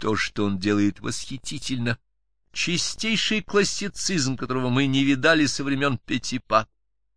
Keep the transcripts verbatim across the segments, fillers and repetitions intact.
То, что он делает, восхитительно. Чистейший классицизм, которого мы не видали со времен Петипа.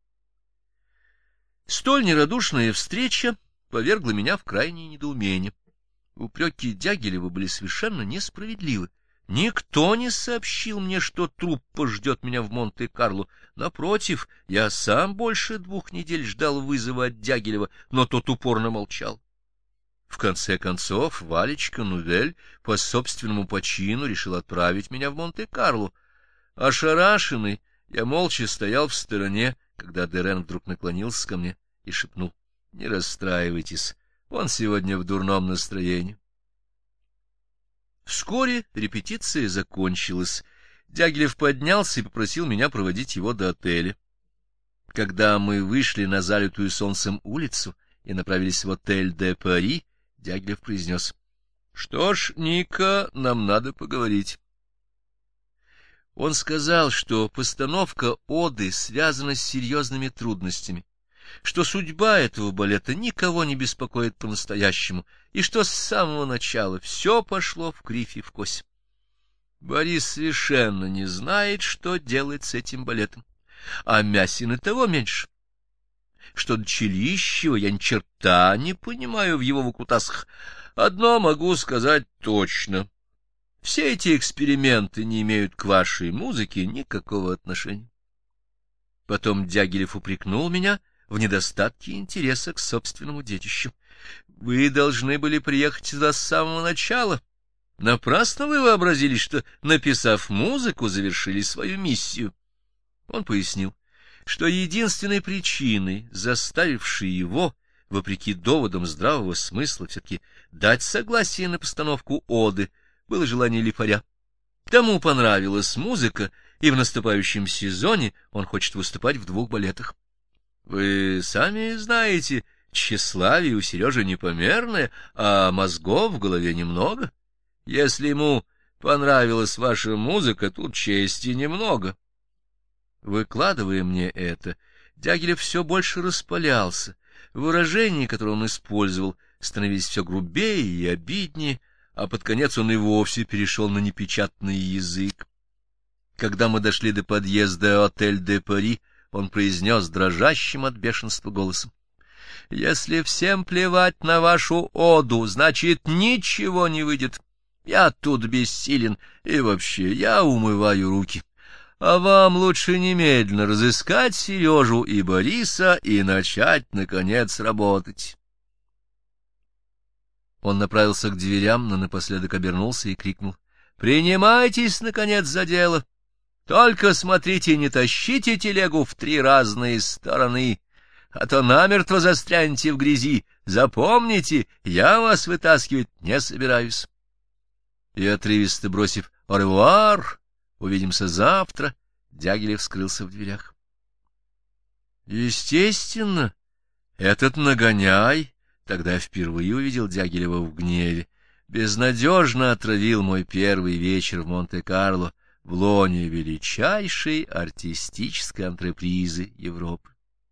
Столь нерадушная встреча повергла меня в крайнее недоумение. Упреки Дягилева были совершенно несправедливы. Никто не сообщил мне, что труппа ждет меня в Монте-Карло. Напротив, я сам больше двух недель ждал вызова от Дягилева, но тот упорно молчал. В конце концов, Валечка Нувель по собственному почину решил отправить меня в Монте-Карло. Ошарашенный, я молча стоял в стороне, когда Дерен вдруг наклонился ко мне и шепнул: — Не расстраивайтесь, он сегодня в дурном настроении. Вскоре репетиция закончилась. Дягилев поднялся и попросил меня проводить его до отеля. Когда мы вышли на залитую солнцем улицу и направились в отель де Пари, Дягилев произнес: — Что ж, Ника, нам надо поговорить. Он сказал, что постановка оды связана с серьезными трудностями, что судьба этого балета никого не беспокоит по-настоящему, и что с самого начала все пошло в кривь и в кось. Борис совершенно не знает, что делать с этим балетом, а Мясин и того меньше. Что до Челищева я ни черта не понимаю в его выкрутасах. Одно могу сказать точно: все эти эксперименты не имеют к вашей музыке никакого отношения. Потом Дягилев упрекнул меня в недостатке интереса к собственному детищу. Вы должны были приехать сюда с самого начала. Напрасно вы вообразили, что, написав музыку, завершили свою миссию. Он пояснил, что единственной причиной, заставившей его, вопреки доводам здравого смысла, все-таки дать согласие на постановку оды, было желание Лифаря. Тому понравилась музыка, и в наступающем сезоне он хочет выступать в двух балетах. Вы сами знаете, тщеславие у Сережи непомерное, а мозгов в голове немного. Если ему понравилась ваша музыка, тут чести немного. Выкладывая мне это, Дягилев все больше распалялся. Выражения, которые он использовал, становились все грубее и обиднее, а под конец он и вовсе перешел на непечатный язык. Когда мы дошли до подъезда отель де Пари, он произнес дрожащим от бешенства голосом: — Если всем плевать на вашу оду, значит, ничего не выйдет. Я тут бессилен, и вообще я умываю руки. А вам лучше немедленно разыскать Сережу и Бориса и начать, наконец, работать. Он направился к дверям, но напоследок обернулся и крикнул: — Принимайтесь, наконец, за дело! Только смотрите, не тащите телегу в три разные стороны, а то намертво застрянете в грязи. Запомните, я вас вытаскивать не собираюсь. И, отрывисто бросив «Au-revoir! Увидимся завтра», Дягилев скрылся в дверях. Естественно, этот нагоняй, тогда я впервые увидел Дягилева в гневе, безнадежно отравил мой первый вечер в Монте-Карло, в лоне величайшей артистической антрепризы Европы.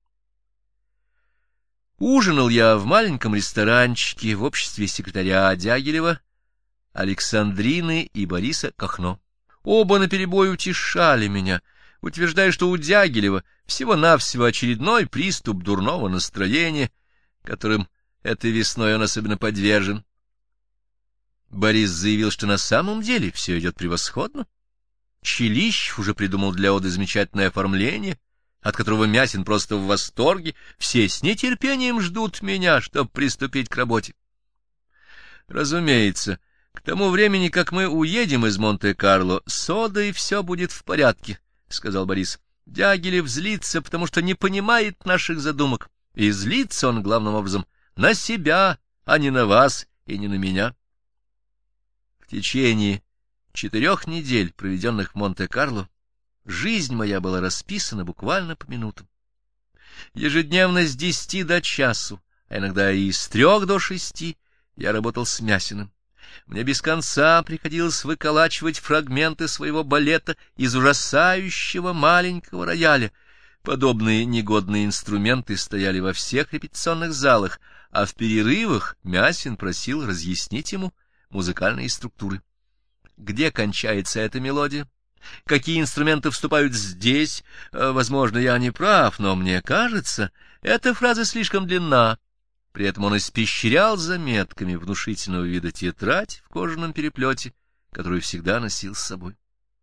Ужинал я в маленьком ресторанчике в обществе секретаря Дягилева, Александрины и Бориса Кахно. Оба наперебой утешали меня, утверждая, что у Дягилева всего-навсего очередной приступ дурного настроения, которым этой весной он особенно подвержен. Борис заявил, что на самом деле все идет превосходно. Челищев уже придумал для оды замечательное оформление, от которого Мясин просто в восторге. Все с нетерпением ждут меня, чтобы приступить к работе. Разумеется, к тому времени, как мы уедем из Монте-Карло, с одой все будет в порядке, — сказал Борис. Дягилев злится, потому что не понимает наших задумок, и злится он главным образом на себя, а не на вас и не на меня. В течение четырех недель, проведенных в Монте-Карло, жизнь моя была расписана буквально по минутам. Ежедневно с десяти до часу, а иногда и с трех до шести, я работал с Мясиным. Мне без конца приходилось выколачивать фрагменты своего балета из ужасающего маленького рояля. Подобные негодные инструменты стояли во всех репетиционных залах, а в перерывах Мясин просил разъяснить ему музыкальные структуры. Где кончается эта мелодия? Какие инструменты вступают здесь? Возможно, я не прав, но мне кажется, эта фраза слишком длинна. При этом он испещрял заметками внушительного вида тетрадь в кожаном переплете, которую всегда носил с собой.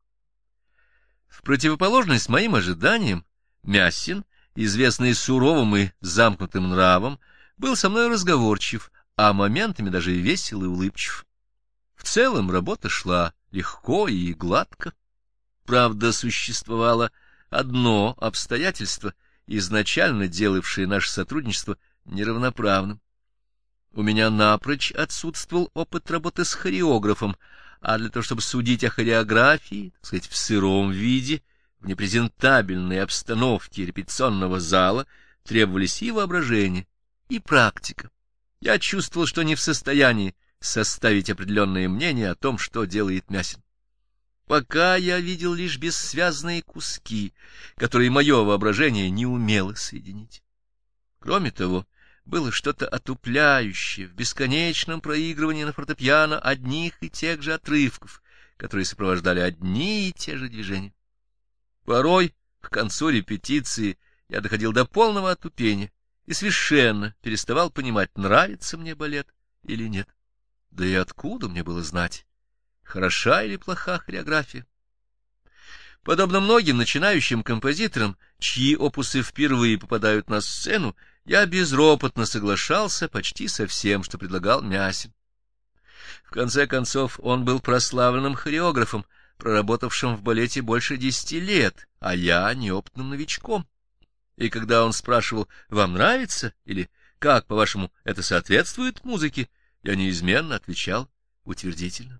В противоположность моим ожиданиям, Мясин, известный суровым и замкнутым нравом, был со мной разговорчив, а моментами даже и весел и улыбчив. В целом работа шла легко и гладко. Правда, существовало одно обстоятельство, изначально делавшее наше сотрудничество неравноправным. У меня напрочь отсутствовал опыт работы с хореографом, а для того, чтобы судить о хореографии, так сказать, в сыром виде, в непрезентабельной обстановке репетиционного зала, требовались и воображение, и практика. Я чувствовал, что не в состоянии составить определенное мнение о том, что делает Мясин. Пока я видел лишь бессвязные куски, которые мое воображение не умело соединить. Кроме того, было что-то отупляющее в бесконечном проигрывании на фортепиано одних и тех же отрывков, которые сопровождали одни и те же движения. Порой, к концу репетиции, я доходил до полного отупения и совершенно переставал понимать, нравится мне балет или нет. Да и откуда мне было знать, хороша или плоха хореография? Подобно многим начинающим композиторам, чьи опусы впервые попадают на сцену, я безропотно соглашался почти со всем, что предлагал Мясин. В конце концов, он был прославленным хореографом, проработавшим в балете больше десяти лет, а я неопытным новичком. И когда он спрашивал «Вам нравится?» или «Как, по-вашему, это соответствует музыке?», я неизменно отвечал утвердительно.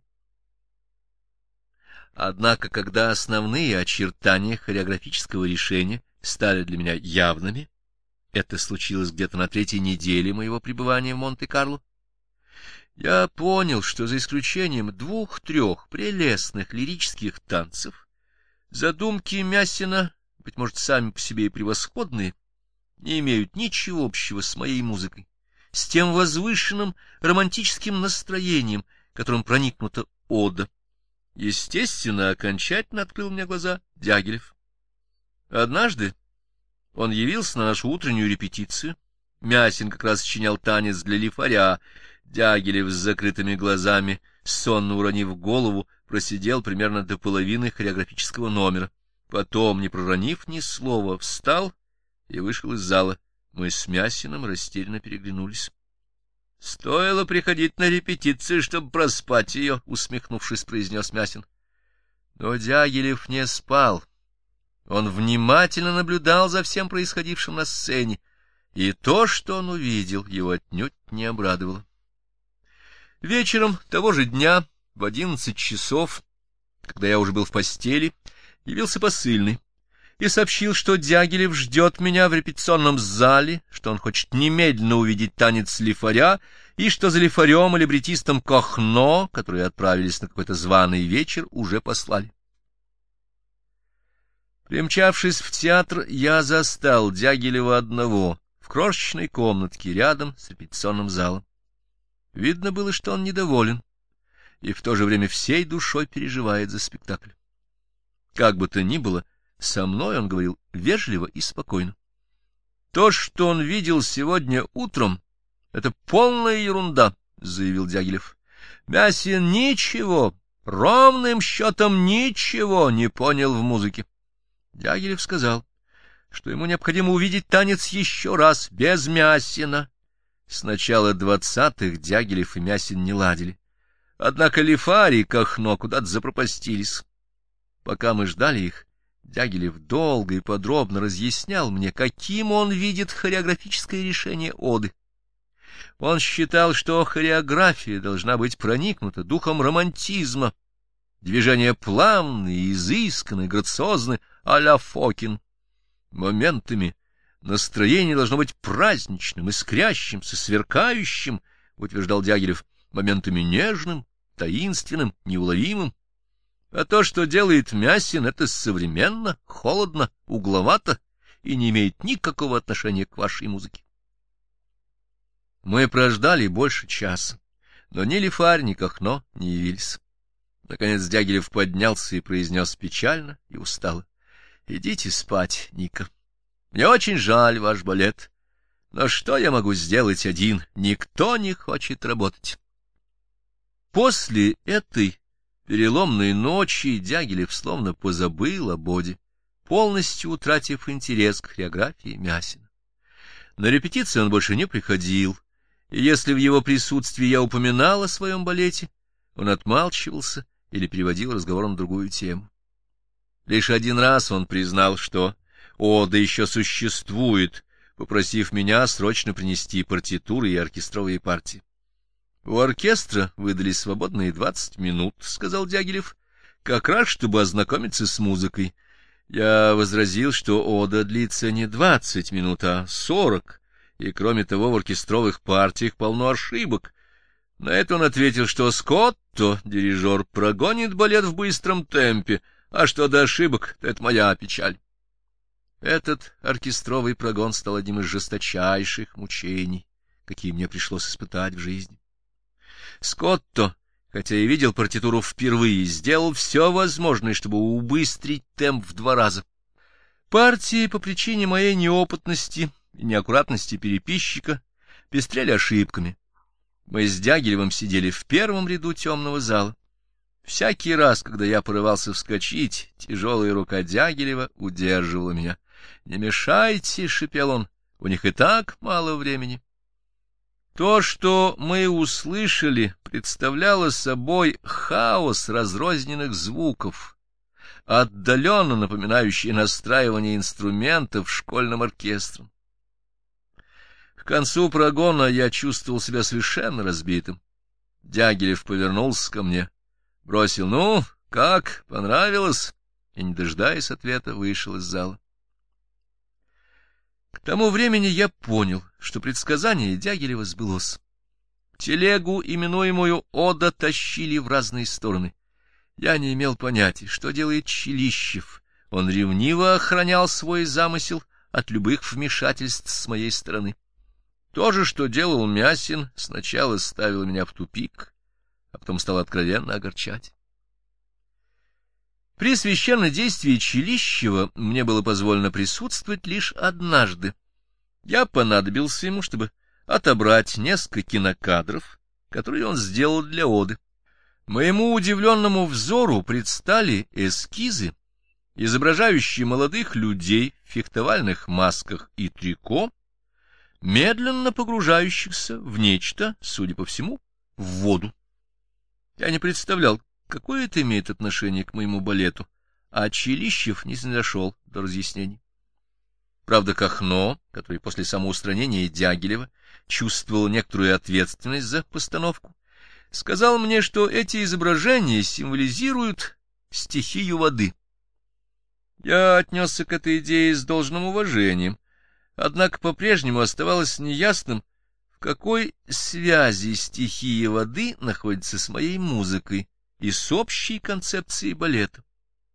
Однако, когда основные очертания хореографического решения стали для меня явными, это случилось где-то на третьей неделе моего пребывания в Монте-Карло, я понял, что за исключением двух-трех прелестных лирических танцев, задумки Мясина, быть может, сами по себе и превосходные, не имеют ничего общего с моей музыкой, с тем возвышенным романтическим настроением, которым проникнута ода. Естественно, окончательно открыл мне глаза Дягилев. Однажды он явился на нашу утреннюю репетицию. Мясин как раз сочинял танец для лифаря. Дягилев с закрытыми глазами, сонно уронив голову, просидел примерно до половины хореографического номера. Потом, не проронив ни слова, встал и вышел из зала. Мы с Мясиным растерянно переглянулись. — Стоило приходить на репетицию, чтобы проспать ее, — усмехнувшись, произнес Мясин. Но Дягилев не спал. Он внимательно наблюдал за всем происходившим на сцене, и то, что он увидел, его отнюдь не обрадовало. Вечером того же дня, в одиннадцать часов, когда я уже был в постели, явился посыльный и сообщил, что Дягилев ждет меня в репетиционном зале, что он хочет немедленно увидеть танец лифаря, и что за лифарем и либретистом Кохно, которые отправились на какой-то званый вечер, уже послали. Примчавшись в театр, я застал Дягилева одного в крошечной комнатке рядом с репетиционным залом. Видно было, что он недоволен, и в то же время всей душой переживает за спектакль. Как бы то ни было, со мной он говорил вежливо и спокойно. То, что он видел сегодня утром, — это полная ерунда, — заявил Дягилев. Мясин ничего, ровным счетом ничего не понял в музыке. Дягилев сказал, что ему необходимо увидеть танец еще раз, без Мясина. С начала двадцатых Дягилев и Мясин не ладили. Однако Лифарь и Кохно куда-то запропастились. Пока мы ждали их, Дягилев долго и подробно разъяснял мне, каким он видит хореографическое решение оды. Он считал, что хореография должна быть проникнута духом романтизма. Движения плавные, изысканные, грациозны, а-ля Фокин. Моментами настроение должно быть праздничным, искрящимся, сверкающим, утверждал Дягилев, моментами нежным, таинственным, неуловимым. А то, что делает Мясин, это современно, холодно, угловато и не имеет никакого отношения к вашей музыке. Мы прождали больше часа, но ни Лифарь, ни Кахно не явились. Наконец Дягилев поднялся и произнес печально и устало: — Идите спать, Ника. Мне очень жаль ваш балет, но что я могу сделать один? Никто не хочет работать. После этой переломной ночи Дягилев словно позабыл о Боде, полностью утратив интерес к хореографии Мясина. На репетиции он больше не приходил, и если в его присутствии я упоминал о своем балете, он отмалчивался или переводил разговор на другую тему. Лишь один раз он признал, что ода еще существует, попросив меня срочно принести партитуры и оркестровые партии. — У оркестра выдали свободные двадцать минут, — сказал Дягилев, — как раз, чтобы ознакомиться с музыкой. Я возразил, что ода длится не двадцать минут, а сорок, и, кроме того, в оркестровых партиях полно ошибок. На это он ответил, что Скотто, дирижер, прогонит балет в быстром темпе, а что до ошибок, то это моя печаль. Этот оркестровый прогон стал одним из жесточайших мучений, какие мне пришлось испытать в жизни. Скотто, хотя и видел партитуру впервые, сделал все возможное, чтобы убыстрить темп в два раза. Партии по причине моей неопытности и неаккуратности переписчика пестрели ошибками. Мы с Дягилевым сидели в первом ряду темного зала. Всякий раз, когда я порывался вскочить, тяжелая рука Дягилева удерживала меня. — Не мешайте, — шипел он, — у них и так мало времени. То, что мы услышали, представляло собой хаос разрозненных звуков, отдаленно напоминающий настраивание инструментов школьным оркестром. К концу прогона я чувствовал себя совершенно разбитым. Дягилев повернулся ко мне, бросил: — Ну, как, понравилось? И, не дожидаясь ответа, вышел из зала. К тому времени я понял, что предсказание Дягилева сбылось. Телегу, именуемую «Ода», тащили в разные стороны. Я не имел понятия, что делает Челищев. Он ревниво охранял свой замысел от любых вмешательств с моей стороны. То же, что делал Мясин, сначала ставило меня в тупик, а потом стало откровенно огорчать. При священнодействии Челищева мне было позволено присутствовать лишь однажды. Я понадобился ему, чтобы отобрать несколько кинокадров, которые он сделал для оды. Моему удивленному взору предстали эскизы, изображающие молодых людей в фехтовальных масках и трико, медленно погружающихся в нечто, судя по всему, в воду. Я не представлял, какое это имеет отношение к моему балету, а Челищев не снизошел до разъяснений. Правда, Кахно, который после самоустранения Дягилева чувствовал некоторую ответственность за постановку, сказал мне, что эти изображения символизируют стихию воды. Я отнесся к этой идее с должным уважением, однако по-прежнему оставалось неясным, в какой связи стихия воды находится с моей музыкой и с общей концепцией балета.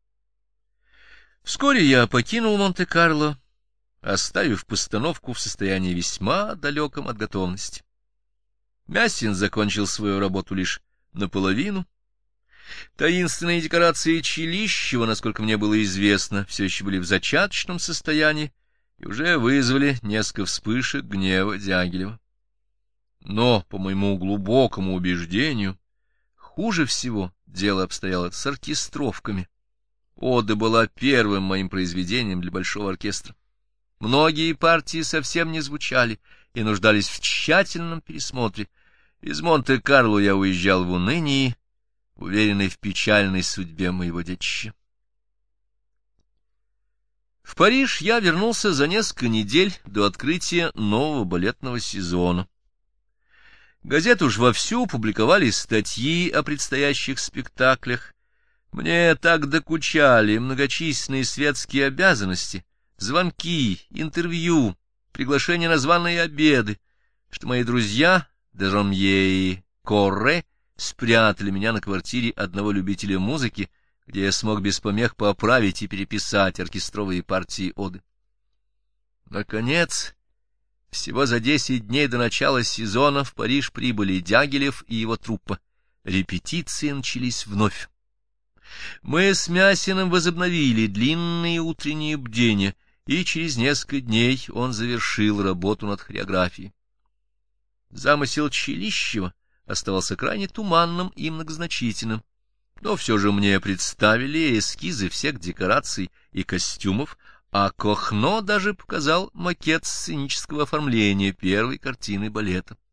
Вскоре я покинул Монте-Карло, оставив постановку в состоянии весьма далеком от готовности. Мясин закончил свою работу лишь наполовину. Таинственные декорации Челищева, насколько мне было известно, все еще были в зачаточном состоянии и уже вызвали несколько вспышек гнева Дягилева. Но, по моему глубокому убеждению, хуже всего дело обстояло с оркестровками. Ода была первым моим произведением для большого оркестра. Многие партии совсем не звучали и нуждались в тщательном пересмотре. Из Монте-Карло я уезжал в унынии, уверенный в печальной судьбе моего детища. В Париж я вернулся за несколько недель до открытия нового балетного сезона. Газеты уж вовсю публиковали статьи о предстоящих спектаклях. Мне так докучали многочисленные светские обязанности, звонки, интервью, приглашения на званые обеды, что мои друзья Дежомье и Корре спрятали меня на квартире одного любителя музыки, где я смог без помех поправить и переписать оркестровые партии оды. Наконец, Всего за десять дней до начала сезона в Париж прибыли Дягилев и его труппа. Репетиции начались вновь. Мы с Мясиным возобновили длинные утренние бдения, и через несколько дней он завершил работу над хореографией. Замысел Челищева оставался крайне туманным и многозначительным, но все же мне представили эскизы всех декораций и костюмов, а Кохно даже показал макет сценического оформления первой картины балета.